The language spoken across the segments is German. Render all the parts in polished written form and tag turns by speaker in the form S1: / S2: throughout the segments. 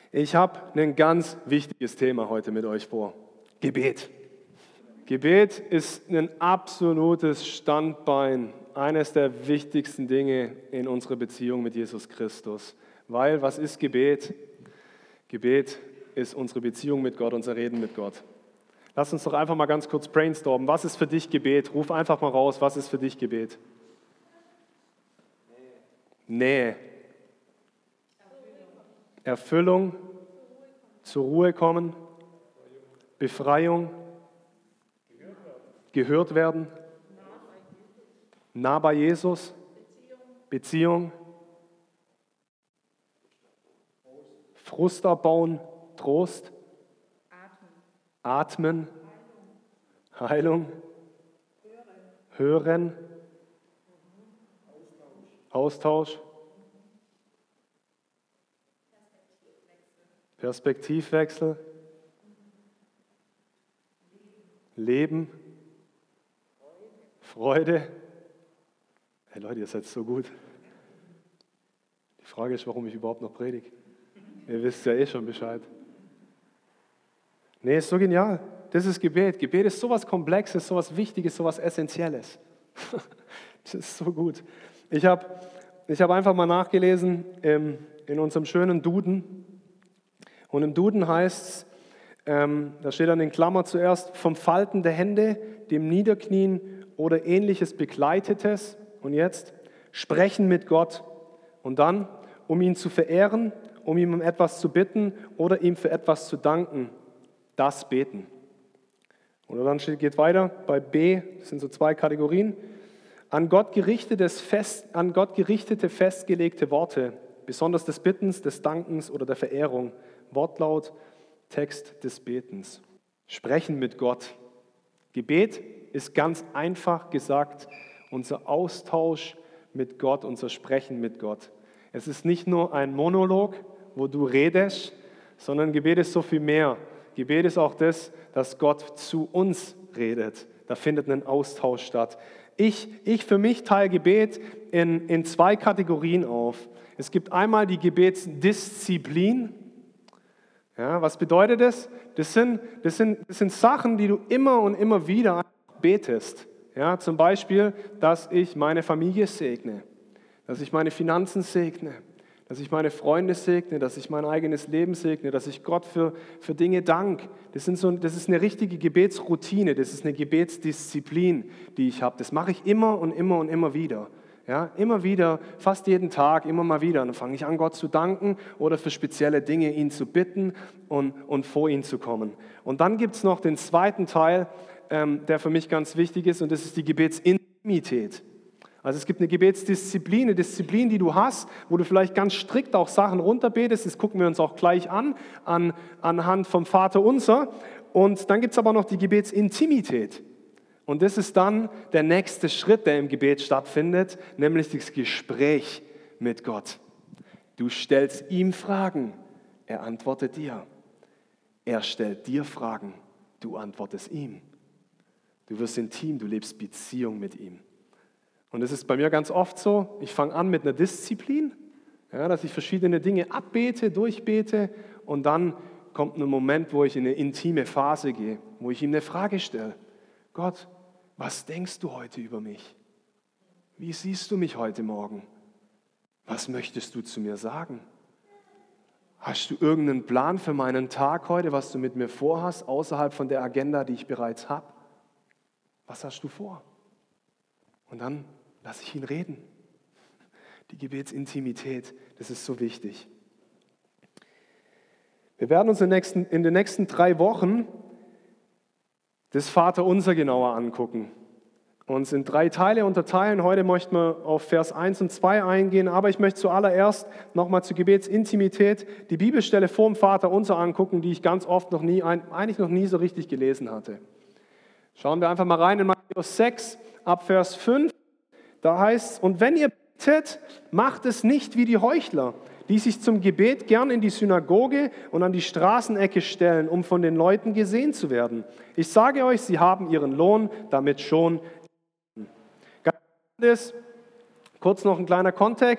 S1: Ich habe ein ganz wichtiges Thema heute mit euch vor. Gebet. Gebet ist ein absolutes Standbein, eines der wichtigsten Dinge in unserer Beziehung mit Jesus Christus. Weil, was ist Gebet? Gebet ist unsere Beziehung mit Gott, unser Reden mit Gott. Lass uns doch einfach mal ganz kurz brainstormen. Was ist für dich Gebet? Ruf einfach mal raus, was ist für dich Gebet? Nähe. Erfüllung. Zur Ruhe kommen. Befreiung. Gehört werden. Nah bei Jesus. Beziehung. Frust abbauen. Trost. Atmen. Heilung. Hören. Austausch. Perspektivwechsel. Leben. Freude. Hey Leute, ihr seid so gut. Die Frage ist, warum ich überhaupt noch predige. Ihr wisst ja eh schon Bescheid. Nee, ist so genial. Das ist Gebet. Gebet ist sowas Komplexes, sowas Wichtiges, sowas Essentielles. Das ist so gut. Ich hab einfach mal nachgelesen in unserem schönen Duden. Und im Duden heißt es, da steht dann in Klammer zuerst, vom Falten der Hände, dem Niederknien oder ähnliches Begleitetes. Und jetzt, sprechen mit Gott. Und dann, um ihn zu verehren, um ihm um etwas zu bitten oder ihm für etwas zu danken. Das Beten. Und dann geht weiter bei B, das sind so zwei Kategorien. An Gott gerichtete, festgelegte Worte, besonders des Bittens, des Dankens oder der Verehrung. Wortlaut, Text des Betens. Sprechen mit Gott. Gebet ist ganz einfach gesagt unser Austausch mit Gott, unser Sprechen mit Gott. Es ist nicht nur ein Monolog, wo du redest, sondern Gebet ist so viel mehr. Gebet ist auch das, dass Gott zu uns redet. Da findet ein Austausch statt. Ich für mich teile Gebet in zwei Kategorien auf. Es gibt einmal die Gebetsdisziplin. Ja, was bedeutet das? Das sind Sachen, die du immer und immer wieder betest. Ja, zum Beispiel, dass ich meine Familie segne, dass ich meine Finanzen segne, dass ich meine Freunde segne, dass ich mein eigenes Leben segne, dass ich Gott für Dinge danke. Das ist eine richtige Gebetsroutine, das ist eine Gebetsdisziplin, die ich habe. Das mache ich immer und immer und immer wieder. Ja, immer wieder, fast jeden Tag, immer mal wieder. Und dann fange ich an, Gott zu danken oder für spezielle Dinge ihn zu bitten und vor ihn zu kommen. Und dann gibt es noch den zweiten Teil, der für mich ganz wichtig ist, und das ist die Gebetsintimität. Also es gibt eine Gebetsdisziplin, eine Disziplin, die du hast, wo du vielleicht ganz strikt auch Sachen runterbetest. Das gucken wir uns auch gleich anhand vom Vater Unser. Und dann gibt es aber noch die Gebetsintimität. Und das ist dann der nächste Schritt, der im Gebet stattfindet, nämlich das Gespräch mit Gott. Du stellst ihm Fragen, er antwortet dir. Er stellt dir Fragen, du antwortest ihm. Du wirst intim, du lebst Beziehung mit ihm. Und das ist bei mir ganz oft so, ich fange an mit einer Disziplin, ja, dass ich verschiedene Dinge abbete, durchbete und dann kommt ein Moment, wo ich in eine intime Phase gehe, wo ich ihm eine Frage stelle. Gott, was denkst du heute über mich? Wie siehst du mich heute Morgen? Was möchtest du zu mir sagen? Hast du irgendeinen Plan für meinen Tag heute, was du mit mir vorhast, außerhalb von der Agenda, die ich bereits habe? Was hast du vor? Und dann lasse ich ihn reden. Die Gebetsintimität, das ist so wichtig. Wir werden uns in den nächsten 3 Wochen das Vaterunser genauer angucken. Uns in 3 Teile unterteilen. Heute möchten wir auf Vers 1 und 2 eingehen, aber ich möchte zuallererst nochmal zur Gebetsintimität die Bibelstelle vor dem Vaterunser angucken, die ich ganz oft eigentlich noch nie so richtig gelesen hatte. Schauen wir einfach mal rein in Matthäus 6, ab Vers 5. Da heißt es, und wenn ihr betet, macht es nicht wie die Heuchler, die sich zum Gebet gern in die Synagoge und an die Straßenecke stellen, um von den Leuten gesehen zu werden. Ich sage euch, sie haben ihren Lohn damit schon. Kurz noch ein kleiner Kontext.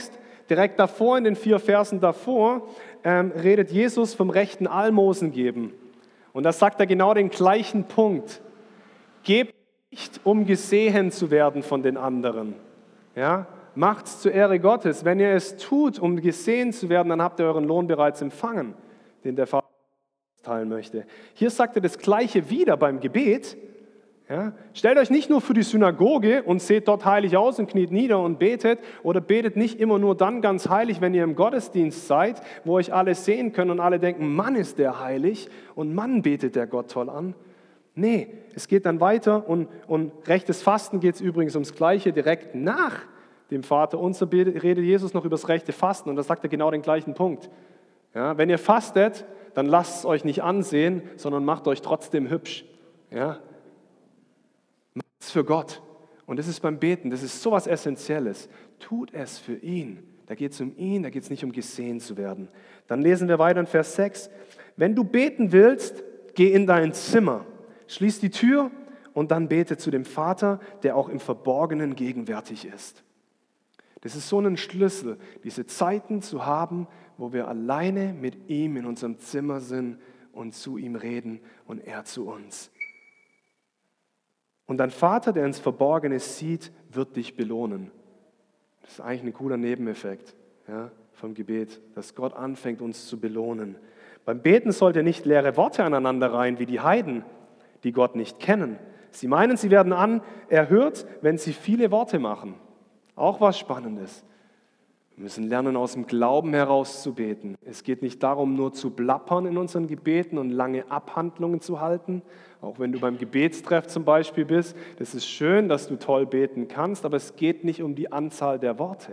S1: direkt davor, in den 4 Versen davor, redet Jesus vom rechten Almosen geben. Und da sagt er genau den gleichen Punkt. Gebt nicht, um gesehen zu werden von den anderen. Ja? Macht's zur Ehre Gottes. Wenn ihr es tut, um gesehen zu werden, dann habt ihr euren Lohn bereits empfangen, den der Vater teilen möchte. Hier sagt er das Gleiche wieder beim Gebet. Ja? Stellt euch nicht nur für die Synagoge und seht dort heilig aus und kniet nieder und betet, oder betet nicht immer nur dann ganz heilig, wenn ihr im Gottesdienst seid, wo euch alle sehen können und alle denken, Mann ist der heilig und Mann betet der Gott toll an. Nee, es geht dann weiter und rechtes Fasten geht es übrigens ums Gleiche. Direkt nach dem Vaterunser redet Jesus noch über das rechte Fasten und da sagt er genau den gleichen Punkt. Ja, wenn ihr fastet, dann lasst es euch nicht ansehen, sondern macht euch trotzdem hübsch. Ja? Macht es für Gott. Und das ist beim Beten, das ist sowas Essentielles. Tut es für ihn. Da geht es um ihn, da geht es nicht um gesehen zu werden. Dann lesen wir weiter in Vers 6. Wenn du beten willst, geh in dein Zimmer. Schließ die Tür und dann bete zu dem Vater, der auch im Verborgenen gegenwärtig ist. Das ist so ein Schlüssel, diese Zeiten zu haben, wo wir alleine mit ihm in unserem Zimmer sind und zu ihm reden und er zu uns. Und dein Vater, der ins Verborgene sieht, wird dich belohnen. Das ist eigentlich ein cooler Nebeneffekt, ja, vom Gebet, dass Gott anfängt, uns zu belohnen. Beim Beten sollt ihr nicht leere Worte aneinander reihen wie die Heiden, die Gott nicht kennen. Sie meinen, sie werden erhört, wenn sie viele Worte machen. Auch was Spannendes. Wir müssen lernen, aus dem Glauben heraus zu beten. Es geht nicht darum, nur zu plappern in unseren Gebeten und lange Abhandlungen zu halten. Auch wenn du beim Gebetstreff zum Beispiel bist, das ist schön, dass du toll beten kannst, aber es geht nicht um die Anzahl der Worte.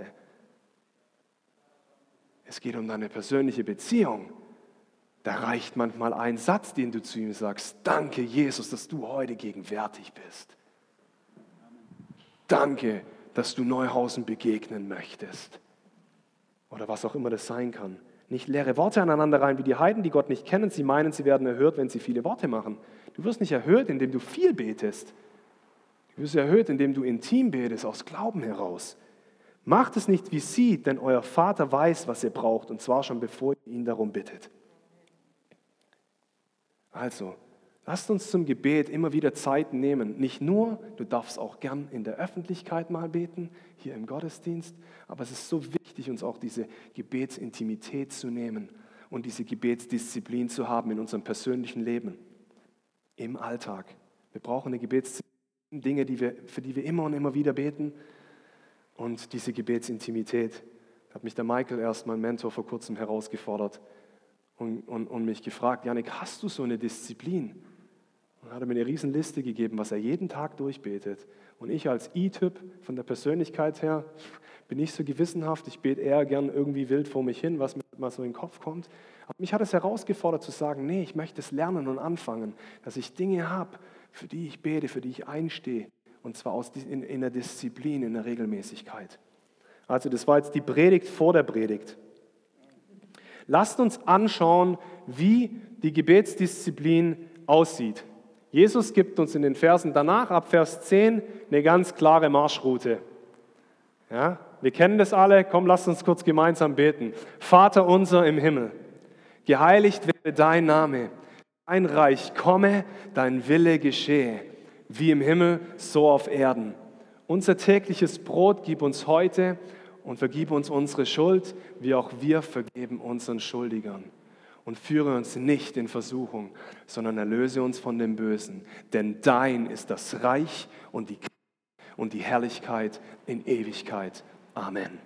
S1: Es geht um deine persönliche Beziehung. Da reicht manchmal ein Satz, den du zu ihm sagst. Danke, Jesus, dass du heute gegenwärtig bist. Danke, dass du Neuhausen begegnen möchtest. Oder was auch immer das sein kann. Nicht leere Worte aneinander rein wie die Heiden, die Gott nicht kennen. Sie meinen, sie werden erhört, wenn sie viele Worte machen. Du wirst nicht erhört, indem du viel betest. Du wirst erhört, indem du intim betest, aus Glauben heraus. Macht es nicht wie sie, denn euer Vater weiß, was ihr braucht, und zwar schon bevor ihr ihn darum bittet. Also, lasst uns zum Gebet immer wieder Zeit nehmen. Nicht nur, du darfst auch gern in der Öffentlichkeit mal beten, hier im Gottesdienst, aber es ist so wichtig, uns auch diese Gebetsintimität zu nehmen und diese Gebetsdisziplin zu haben in unserem persönlichen Leben, im Alltag. Wir brauchen eine Gebetsdisziplin, Dinge, für die wir immer und immer wieder beten, und diese Gebetsintimität. Da hat mich der Michael erst, mein Mentor, vor kurzem herausgefordert und mich gefragt, Janik, hast du so eine Disziplin? Und hat er mir eine riesen Liste gegeben, was er jeden Tag durchbetet. Und ich als I-Typ von der Persönlichkeit her bin nicht so gewissenhaft. Ich bete eher gern irgendwie wild vor mich hin, was mir mal so in den Kopf kommt. Aber mich hat es herausgefordert zu sagen, nee, ich möchte es lernen und anfangen, dass ich Dinge habe, für die ich bete, für die ich einstehe. Und zwar in der Disziplin, in der Regelmäßigkeit. Also das war jetzt die Predigt vor der Predigt. Lasst uns anschauen, wie die Gebetsdisziplin aussieht. Jesus gibt uns in den Versen danach, ab Vers 10, eine ganz klare Marschroute. Ja, wir kennen das alle, komm, lasst uns kurz gemeinsam beten. Vater unser im Himmel, geheiligt werde dein Name, dein Reich komme, dein Wille geschehe, wie im Himmel, so auf Erden. Unser tägliches Brot gib uns heute und vergib uns unsere Schuld, wie auch wir vergeben unseren Schuldigern. Und führe uns nicht in Versuchung, sondern erlöse uns von dem Bösen. Denn dein ist das Reich und die Kraft und die Herrlichkeit in Ewigkeit. Amen.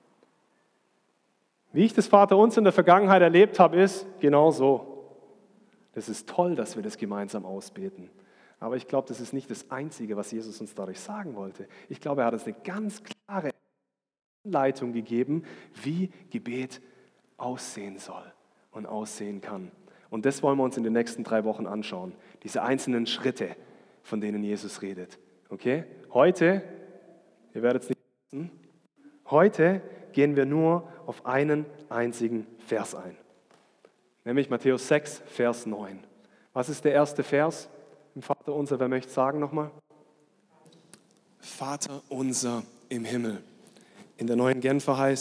S1: Wie ich das Vaterunser in der Vergangenheit erlebt habe, ist genau so. Das ist toll, dass wir das gemeinsam ausbeten. Aber ich glaube, das ist nicht das Einzige, was Jesus uns dadurch sagen wollte. Ich glaube, er hat uns eine ganz klare Anleitung gegeben, wie Gebet aussehen soll und aussehen kann. Und das wollen wir uns in den nächsten 3 Wochen anschauen. Diese einzelnen Schritte, von denen Jesus redet. Okay? Heute, ihr werdet es nicht wissen, heute gehen wir nur auf einen einzigen Vers ein. Nämlich Matthäus 6, Vers 9. Was ist der erste Vers im Vaterunser? Wer möchte sagen nochmal? Vater unser im Himmel. In der neuen Genfer heißt es,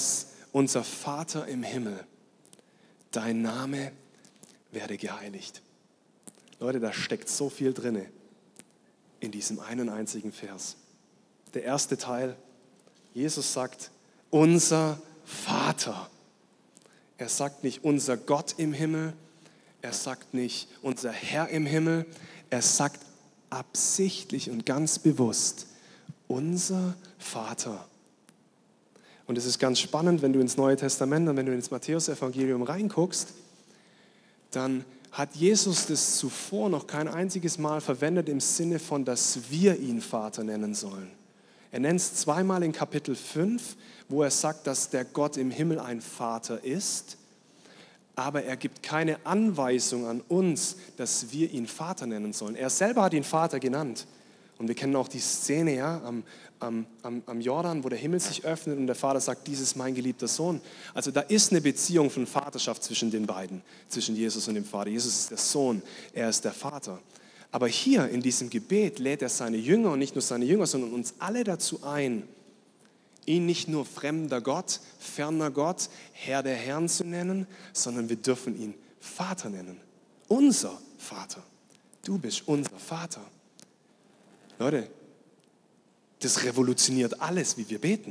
S2: unser Vater im Himmel, dein Name werde geheiligt. Leute, da steckt so viel drin in diesem einen einzigen Vers. Der erste Teil, Jesus sagt, unser Vater. Er sagt nicht unser Gott im Himmel, er sagt nicht unser Herr im Himmel, er sagt absichtlich und ganz bewusst, unser Vater. Und es ist ganz spannend, wenn du ins Neue Testament und wenn du ins Matthäus-Evangelium reinguckst, dann hat Jesus das zuvor noch kein einziges Mal verwendet im Sinne von, dass wir ihn Vater nennen sollen. Er nennt es zweimal in Kapitel 5, wo er sagt, dass der Gott im Himmel ein Vater ist, aber er gibt keine Anweisung an uns, dass wir ihn Vater nennen sollen. Er selber hat ihn Vater genannt. Und wir kennen auch die Szene ja, am Jordan, wo der Himmel sich öffnet und der Vater sagt, dies ist mein geliebter Sohn. Also da ist eine Beziehung von Vaterschaft zwischen den beiden, zwischen Jesus und dem Vater. Jesus ist der Sohn, er ist der Vater. Aber hier in diesem Gebet lädt er seine Jünger und nicht nur seine Jünger, sondern uns alle dazu ein, ihn nicht nur fremder Gott, ferner Gott, Herr der Herren zu nennen, sondern wir dürfen ihn Vater nennen. Unser Vater. Du bist unser Vater. Leute, das revolutioniert alles, wie wir beten.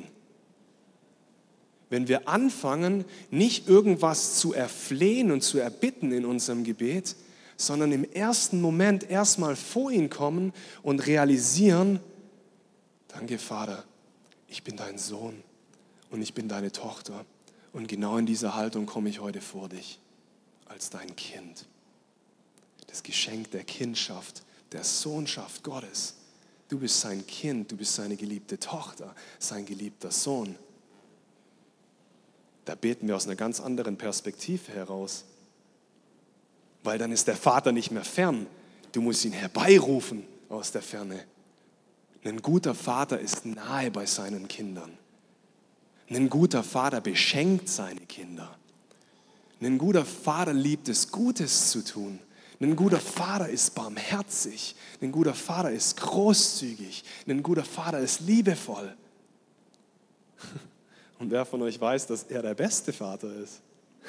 S2: Wenn wir anfangen, nicht irgendwas zu erflehen und zu erbitten in unserem Gebet, sondern im ersten Moment erstmal vor ihn kommen und realisieren, danke Vater, ich bin dein Sohn und ich bin deine Tochter und genau in dieser Haltung komme ich heute vor dich als dein Kind. Das Geschenk der Kindschaft, der Sohnschaft Gottes. Du bist sein Kind, du bist seine geliebte Tochter, sein geliebter Sohn. Da beten wir aus einer ganz anderen Perspektive heraus. Weil dann ist der Vater nicht mehr fern. Du musst ihn herbeirufen aus der Ferne. Ein guter Vater ist nahe bei seinen Kindern. Ein guter Vater beschenkt seine Kinder. Ein guter Vater liebt es, Gutes zu tun. Ein guter Vater ist barmherzig. Ein guter Vater ist großzügig. Ein guter Vater ist liebevoll. Und wer von euch weiß, dass er der beste Vater ist?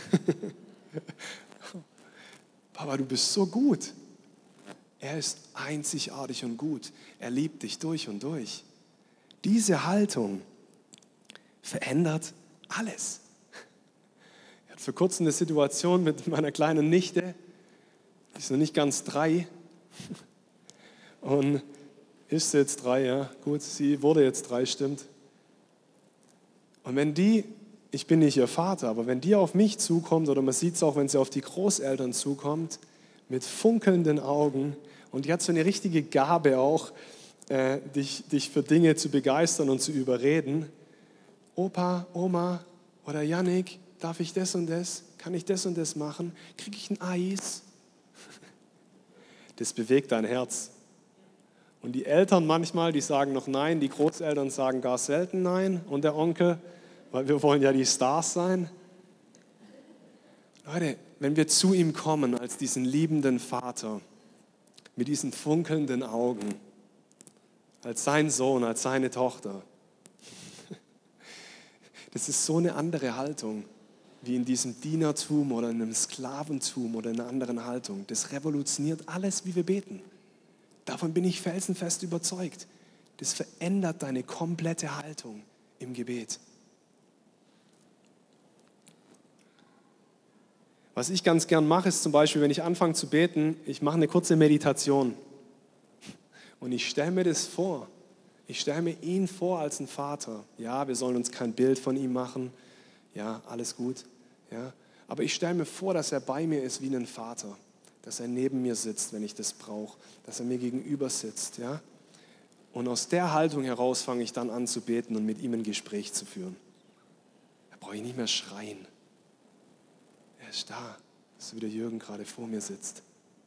S2: Papa, du bist so gut. Er ist einzigartig und gut. Er liebt dich durch und durch. Diese Haltung verändert alles. Ich hatte vor kurzem eine Situation mit meiner kleinen Nichte. Die ist noch nicht ganz 3 und ist jetzt 3, ja. Gut, sie wurde jetzt 3, stimmt. Und wenn die, ich bin nicht ihr Vater, aber wenn die auf mich zukommt, oder man sieht es auch, wenn sie auf die Großeltern zukommt, mit funkelnden Augen, und die hat so eine richtige Gabe auch, dich für Dinge zu begeistern und zu überreden. Opa, Oma oder Jannik, darf ich das und das? Kann ich das und das machen? Kriege ich ein Eis? Das bewegt dein Herz. Und die Eltern manchmal, die sagen noch nein, die Großeltern sagen gar selten nein und der Onkel, weil wir wollen ja die Stars sein. Leute, wenn wir zu ihm kommen als diesen liebenden Vater, mit diesen funkelnden Augen, als sein Sohn, als seine Tochter, das ist so eine andere Haltung, wie in diesem Dienertum oder in einem Sklaventum oder in einer anderen Haltung. Das revolutioniert alles, wie wir beten. Davon bin ich felsenfest überzeugt. Das verändert deine komplette Haltung im Gebet. Was ich ganz gern mache, ist zum Beispiel, wenn ich anfange zu beten, ich mache eine kurze Meditation. Und ich stelle mir das vor. Ich stelle mir ihn vor als einen Vater. Ja, wir sollen uns kein Bild von ihm machen. Ja, alles gut. Ja, aber ich stelle mir vor, dass er bei mir ist wie ein Vater. Dass er neben mir sitzt, wenn ich das brauche. Dass er mir gegenüber sitzt. Ja? Und aus der Haltung heraus fange ich dann an zu beten und mit ihm ein Gespräch zu führen. Da brauche ich nicht mehr schreien. Er ist da, so wie der Jürgen gerade vor mir sitzt.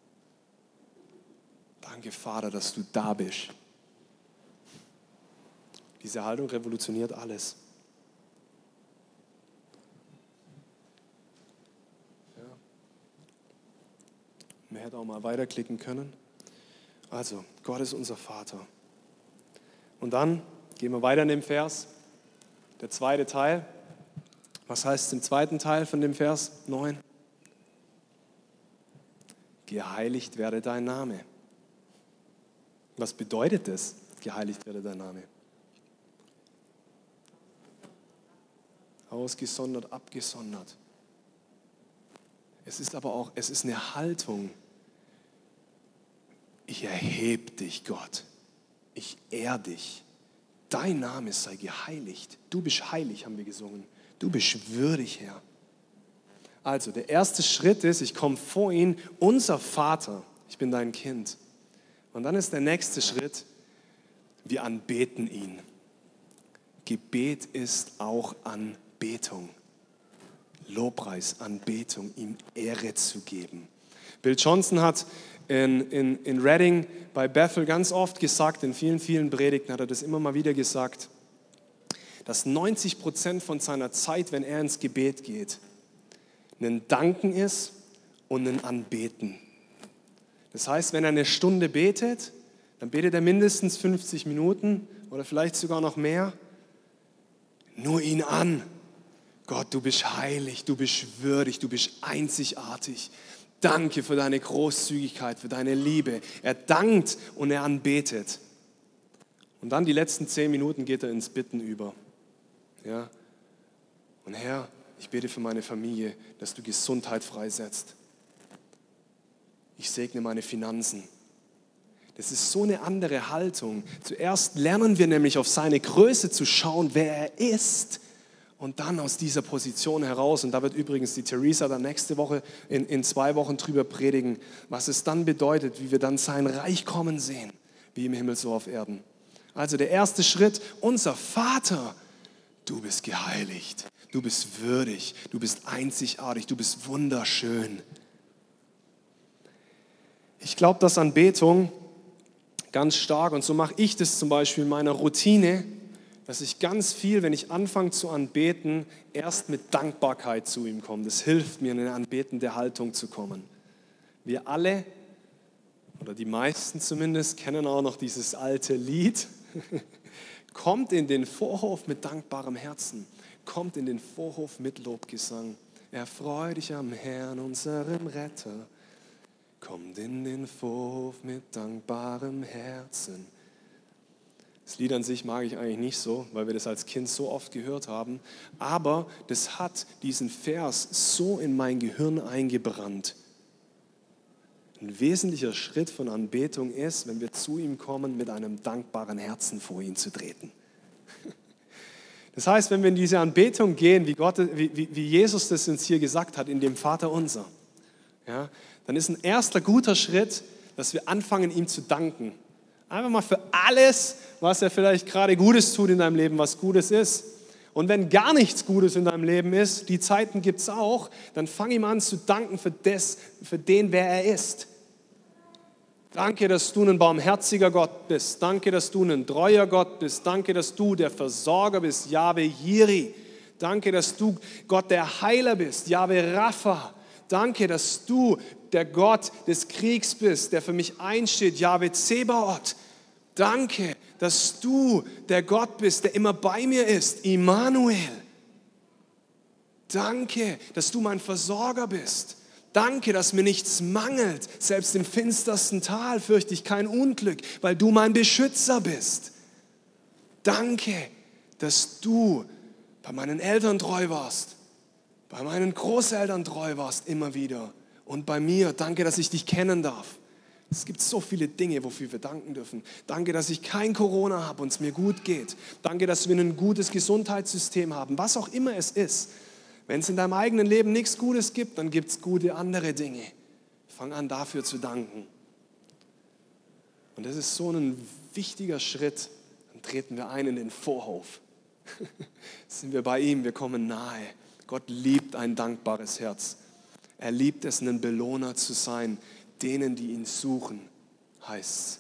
S2: Danke, Vater, dass du da bist. Diese Haltung revolutioniert alles. Ja. Man hätte auch mal weiterklicken können. Also, Gott ist unser Vater. Und dann gehen wir weiter in dem Vers, der zweite Teil. Was heißt es im zweiten Teil von dem Vers 9? Geheiligt werde dein Name. Was bedeutet das? Geheiligt werde dein Name. Ausgesondert, abgesondert. Es ist aber auch, es ist eine Haltung. Ich erhebe dich, Gott. Ich ehre dich. Dein Name sei geheiligt. Du bist heilig, haben wir gesungen. Du bist würdig, Herr. Also, der erste Schritt ist, ich komme vor ihn, unser Vater, ich bin dein Kind. Und dann ist der nächste Schritt, wir anbeten ihn. Gebet ist auch Anbetung. Lobpreis, Anbetung, ihm Ehre zu geben. Bill Johnson hat in Reading bei Bethel ganz oft gesagt, in vielen, vielen Predigten hat er das immer mal wieder gesagt, dass 90% von seiner Zeit, wenn er ins Gebet geht, ein Danken ist und ein Anbeten. Das heißt, wenn er eine Stunde betet, dann betet er mindestens 50 Minuten oder vielleicht sogar noch mehr. Nur ihn an. Gott, du bist heilig, du bist würdig, du bist einzigartig. Danke für deine Großzügigkeit, für deine Liebe. Er dankt und er anbetet. Und dann die letzten 10 Minuten geht er ins Bitten über. Ja? Und Herr, ich bete für meine Familie, dass du Gesundheit freisetzt. Ich segne meine Finanzen. Das ist so eine andere Haltung. Zuerst lernen wir nämlich auf seine Größe zu schauen, wer er ist. Und dann aus dieser Position heraus, und da wird übrigens die Theresa dann nächste Woche in 2 Wochen drüber predigen, was es dann bedeutet, wie wir dann sein Reich kommen sehen, wie im Himmel so auf Erden. Also der erste Schritt, unser Vater, du bist geheiligt, du bist würdig, du bist einzigartig, du bist wunderschön. Ich glaube, dass Anbetung ganz stark, und so mache ich das zum Beispiel in meiner Routine, dass ich ganz viel, wenn ich anfange zu anbeten, erst mit Dankbarkeit zu ihm komme. Das hilft mir, in eine anbetende Haltung zu kommen. Wir alle, oder die meisten zumindest, kennen auch noch dieses alte Lied. Kommt in den Vorhof mit dankbarem Herzen. Kommt in den Vorhof mit Lobgesang. Erfreu dich am Herrn, unserem Retter. Kommt in den Vorhof mit dankbarem Herzen. Das Lied an sich mag ich eigentlich nicht so, weil wir das als Kind so oft gehört haben. Aber das hat diesen Vers so in mein Gehirn eingebrannt. Ein wesentlicher Schritt von Anbetung ist, wenn wir zu ihm kommen, mit einem dankbaren Herzen vor ihn zu treten. Das heißt, wenn wir in diese Anbetung gehen, wie Jesus das uns hier gesagt hat, in dem Vaterunser, ja, dann ist ein erster guter Schritt, dass wir anfangen, ihm zu danken. Einfach mal für alles, was er vielleicht gerade Gutes tut in deinem Leben, was Gutes ist. Und wenn gar nichts Gutes in deinem Leben ist, die Zeiten gibt es auch, dann fang ihm an zu danken für den, wer er ist. Danke, dass du ein barmherziger Gott bist. Danke, dass du ein treuer Gott bist. Danke, dass du der Versorger bist, Jahwe Jiri. Danke, dass du Gott der Heiler bist, Jahwe Rapha. Danke, dass du der Gott des Kriegs bist, der für mich einsteht, Jahwe Zebaoth. Danke, dass du der Gott bist, der immer bei mir ist, Immanuel. Danke, dass du mein Versorger bist. Danke, dass mir nichts mangelt. Selbst im finstersten Tal fürchte ich kein Unglück, weil du mein Beschützer bist. Danke, dass du bei meinen Eltern treu warst, bei meinen Großeltern treu warst immer wieder und bei mir. Danke, dass ich dich kennen darf. Es gibt so viele Dinge, wofür wir danken dürfen. Danke, dass ich kein Corona habe und es mir gut geht. Danke, dass wir ein gutes Gesundheitssystem haben. Was auch immer es ist. Wenn es in deinem eigenen Leben nichts Gutes gibt, dann gibt es gute andere Dinge. Fang an, dafür zu danken. Und das ist so ein wichtiger Schritt. Dann treten wir ein in den Vorhof. Sind wir bei ihm, wir kommen nahe. Gott liebt ein dankbares Herz. Er liebt es, ein Belohner zu sein. Denen, die ihn suchen, heißt es.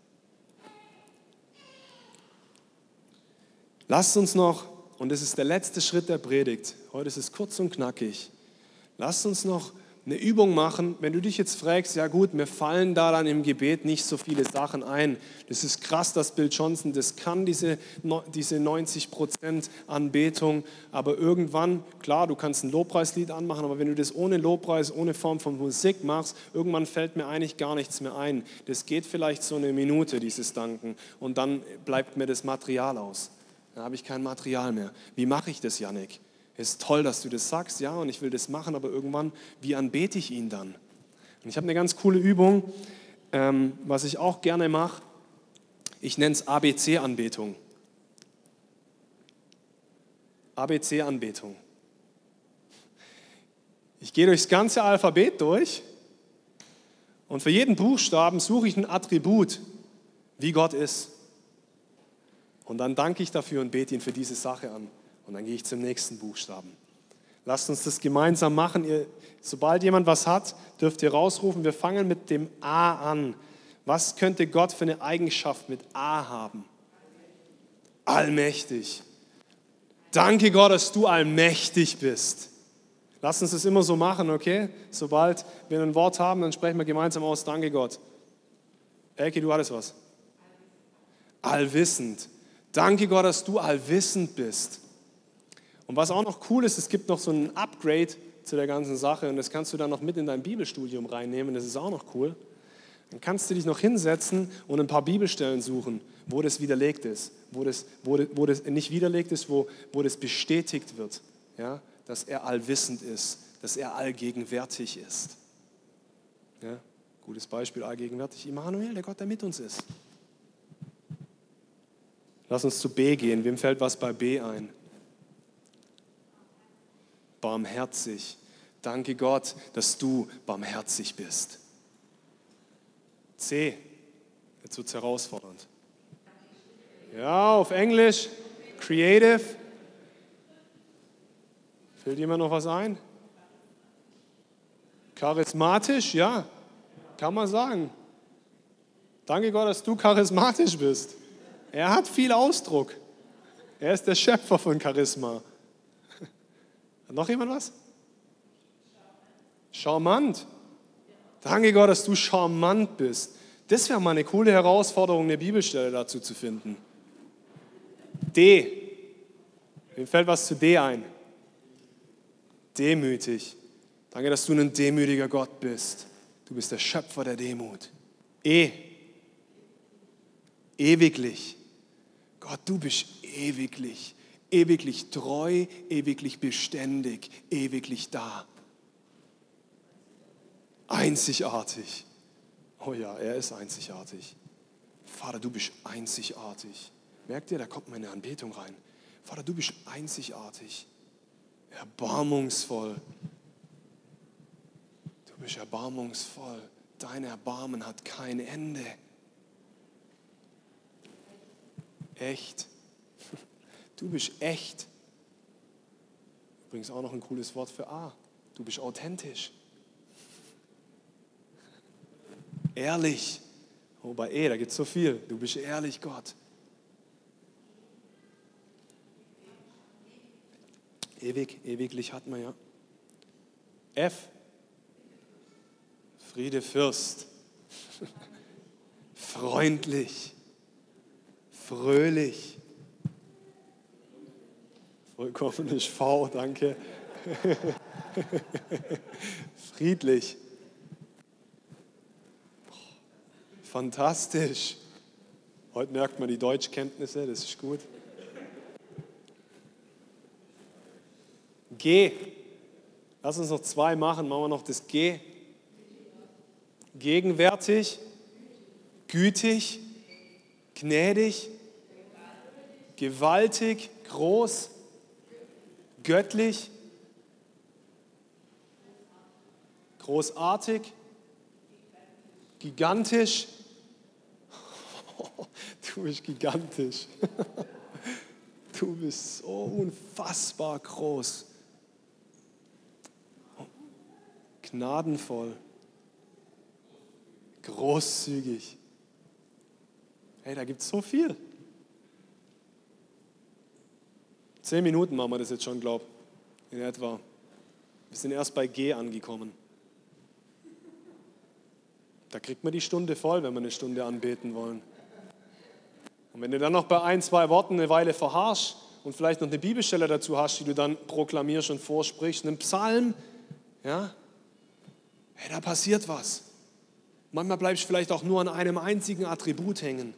S2: Lasst uns noch, und das ist der letzte Schritt der Predigt, heute ist es kurz und knackig, lasst uns noch eine Übung machen, wenn du dich jetzt fragst, ja gut, mir fallen da dann im Gebet nicht so viele Sachen ein. Das ist krass, dass Bill Johnson das kann, diese 90% Anbetung, aber irgendwann, klar, du kannst ein Lobpreislied anmachen, aber wenn du das ohne Lobpreis, ohne Form von Musik machst, irgendwann fällt mir eigentlich gar nichts mehr ein. Das geht vielleicht so eine Minute, dieses Danken, und dann bleibt mir das Material aus. Dann habe ich kein Material mehr. Wie mache ich das, Jannik? Es ist toll, dass du das sagst, ja, und ich will das machen, aber irgendwann, wie anbete ich ihn dann? Und ich habe eine ganz coole Übung, was ich auch gerne mache. Ich nenne es ABC-Anbetung. ABC-Anbetung. Ich gehe durchs ganze Alphabet durch und für jeden Buchstaben suche ich ein Attribut, wie Gott ist. Und dann danke ich dafür und bete ihn für diese Sache an. Und dann gehe ich zum nächsten Buchstaben. Lasst uns das gemeinsam machen. Sobald jemand was hat, dürft ihr rausrufen. Wir fangen mit dem A an. Was könnte Gott für eine Eigenschaft mit A haben? Allmächtig. Danke Gott, dass du allmächtig bist. Lasst uns das immer so machen, okay? Sobald wir ein Wort haben, dann sprechen wir gemeinsam aus. Danke Gott. Elke, du hattest was. Allwissend. Danke Gott, dass du allwissend bist. Und was auch noch cool ist, es gibt noch so ein Upgrade zu der ganzen Sache und das kannst du dann noch mit in dein Bibelstudium reinnehmen, das ist auch noch cool. Dann kannst du dich noch hinsetzen und ein paar Bibelstellen suchen, wo das widerlegt ist, wo das nicht widerlegt ist, wo das bestätigt wird, ja, dass er allwissend ist, dass er allgegenwärtig ist. Ja, gutes Beispiel, allgegenwärtig, Immanuel, der Gott, der mit uns ist. Lass uns zu B gehen. Wem fällt was bei B ein? Barmherzig. Danke Gott, dass du barmherzig bist. C. Jetzt wird es herausfordernd. Ja, auf Englisch. Creative. Fällt jemand noch was ein? Charismatisch, ja. Kann man sagen. Danke Gott, dass du charismatisch bist. Er hat viel Ausdruck. Er ist der Schöpfer von Charisma. Hat noch jemand was? Charmant. Danke Gott, dass du charmant bist. Das wäre mal eine coole Herausforderung, eine Bibelstelle dazu zu finden. D. Wem fällt was zu D ein? Demütig. Danke, dass du ein demütiger Gott bist. Du bist der Schöpfer der Demut. E. Ewiglich. Gott, du bist ewiglich. Ewiglich treu, ewiglich beständig, ewiglich da. Einzigartig. Oh ja, er ist einzigartig. Vater, du bist einzigartig. Merkt ihr, da kommt meine Anbetung rein. Vater, du bist einzigartig. Erbarmungsvoll. Du bist erbarmungsvoll. Dein Erbarmen hat kein Ende. Echt. Du bist echt. Übrigens auch noch ein cooles Wort für A. Du bist authentisch. Ehrlich. Oh, bei E, da gibt es so viel. Du bist ehrlich, Gott. Ewiglich hat man ja. F. Friede Fürst. Freundlich. Fröhlich. Vollkommen ist V, danke. Friedlich. Fantastisch. Heute merkt man die Deutschkenntnisse, das ist gut. G. Lass uns noch zwei machen, machen wir noch das G. Gegenwärtig, gütig, gnädig, gewaltig, groß, göttlich, großartig, gigantisch. Du bist gigantisch. Du bist so unfassbar groß. Gnadenvoll. Großzügig. Hey, da gibt es so viel. 10 Minuten machen wir das jetzt schon, glaube ich, in etwa. Wir sind erst bei G angekommen. Da kriegt man die Stunde voll, wenn wir eine Stunde anbeten wollen. Und wenn du dann noch bei 1, 2 Worten eine Weile verharrst und vielleicht noch eine Bibelstelle dazu hast, die du dann proklamierst und vorsprichst, einen Psalm, ja, hey, da passiert was. Manchmal bleibst du vielleicht auch nur an einem einzigen Attribut hängen.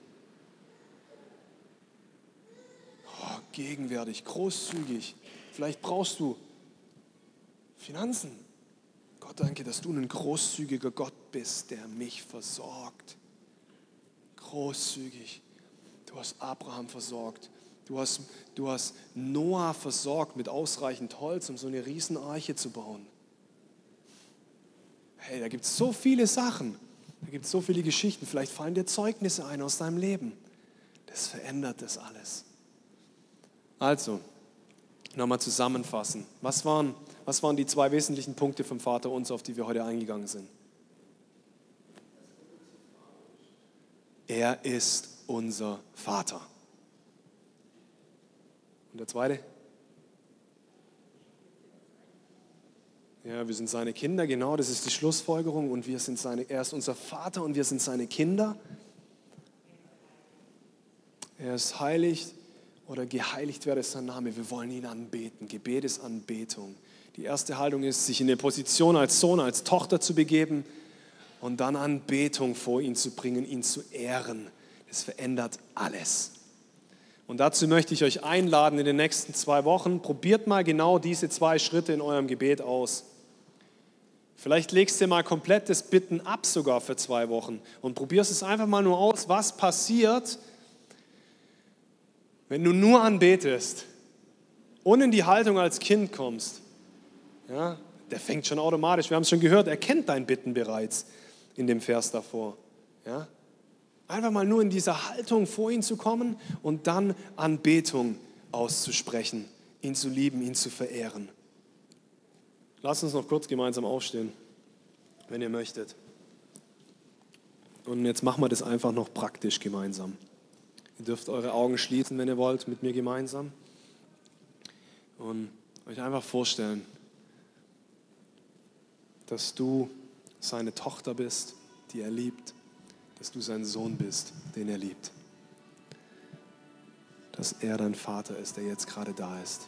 S2: Oh, gegenwärtig, großzügig. Vielleicht brauchst du Finanzen. Gott, danke, dass du ein großzügiger Gott bist, der mich versorgt. Großzügig. Du hast Abraham versorgt. Du hast Noah versorgt mit ausreichend Holz, um so eine Riesenarche zu bauen. Hey, da gibt es so viele Sachen. Da gibt es so viele Geschichten. Vielleicht fallen dir Zeugnisse ein aus deinem Leben. Das verändert das alles. Also, nochmal zusammenfassen. Was waren die 2 wesentlichen Punkte vom Vater unser, auf die wir heute eingegangen sind? Er ist unser Vater. Und der zweite? Ja, wir sind seine Kinder, genau, das ist die Schlussfolgerung. Und er ist unser Vater und wir sind seine Kinder. Er ist heilig oder geheiligt werde sein Name. Wir wollen ihn anbeten. Gebet ist Anbetung. Die erste Haltung ist, sich in eine Position als Sohn, als Tochter zu begeben und dann Anbetung vor ihn zu bringen, ihn zu ehren. Das verändert alles. Und dazu möchte ich euch einladen in den nächsten 2 Wochen. Probiert mal genau diese 2 Schritte in eurem Gebet aus. Vielleicht legst du mal komplett das Bitten ab sogar für 2 Wochen und probierst es einfach mal nur aus, was passiert, wenn du nur anbetest und in die Haltung als Kind kommst. Ja, der fängt schon automatisch, wir haben es schon gehört, er kennt dein Bitten bereits in dem Vers davor. Ja? Einfach mal nur in dieser Haltung vor ihn zu kommen und dann Anbetung auszusprechen, ihn zu lieben, ihn zu verehren. Lasst uns noch kurz gemeinsam aufstehen, wenn ihr möchtet. Und jetzt machen wir das einfach noch praktisch gemeinsam. Ihr dürft eure Augen schließen, wenn ihr wollt, mit mir gemeinsam. Und euch einfach vorstellen, dass du seine Tochter bist, die er liebt. Dass du sein Sohn bist, den er liebt. Dass er dein Vater ist, der jetzt gerade da ist.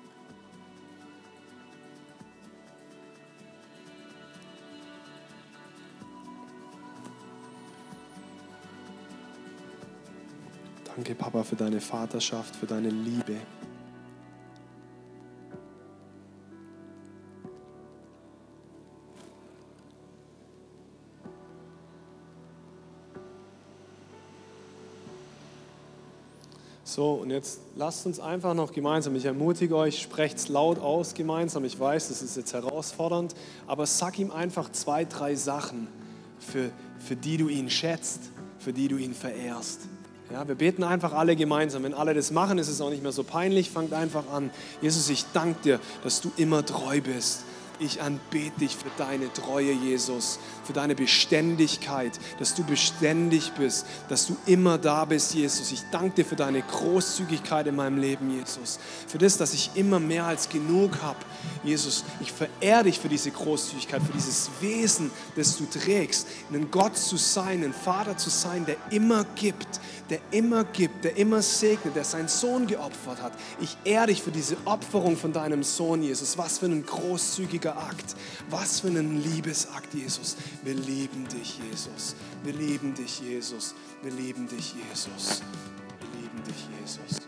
S2: Danke, Papa, für deine Vaterschaft, für deine Liebe. So, und jetzt lasst uns einfach noch gemeinsam, ich ermutige euch, sprecht es laut aus gemeinsam. Ich weiß, das ist jetzt herausfordernd, aber sag ihm einfach 2, 3 Sachen, für die du ihn schätzt, für die du ihn verehrst. Ja, wir beten einfach alle gemeinsam. Wenn alle das machen, ist es auch nicht mehr so peinlich. Fangt einfach an. Jesus, ich danke dir, dass du immer treu bist. Ich anbete dich für deine Treue, Jesus, für deine Beständigkeit, dass du beständig bist, dass du immer da bist, Jesus. Ich danke dir für deine Großzügigkeit in meinem Leben, Jesus. Für das, dass ich immer mehr als genug habe, Jesus. Ich verehre dich für diese Großzügigkeit, für dieses Wesen, das du trägst. Ein Gott zu sein, ein Vater zu sein, der immer gibt, der immer segnet, der seinen Sohn geopfert hat. Ich ehre dich für diese Opferung von deinem Sohn, Jesus. Was für ein großzügiger Akt. Was für ein Liebesakt, Jesus. Wir lieben dich, Jesus. Wir lieben dich, Jesus. Wir lieben dich, Jesus. Wir lieben dich, Jesus.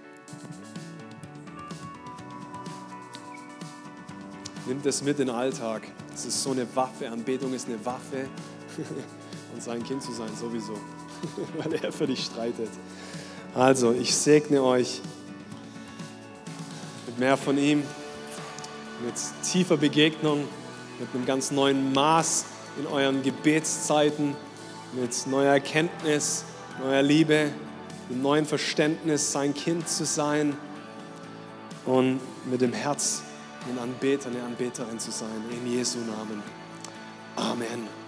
S2: Nimm das mit in den Alltag. Das ist so eine Waffe. Anbetung ist eine Waffe. Und sein Kind zu sein sowieso. Weil er für dich streitet. Also, ich segne euch mit mehr von ihm, mit tiefer Begegnung, mit einem ganz neuen Maß in euren Gebetszeiten, mit neuer Erkenntnis, neuer Liebe, mit neuem Verständnis, sein Kind zu sein und mit dem Herz ein Anbeter, eine Anbeterin zu sein. In Jesu Namen. Amen.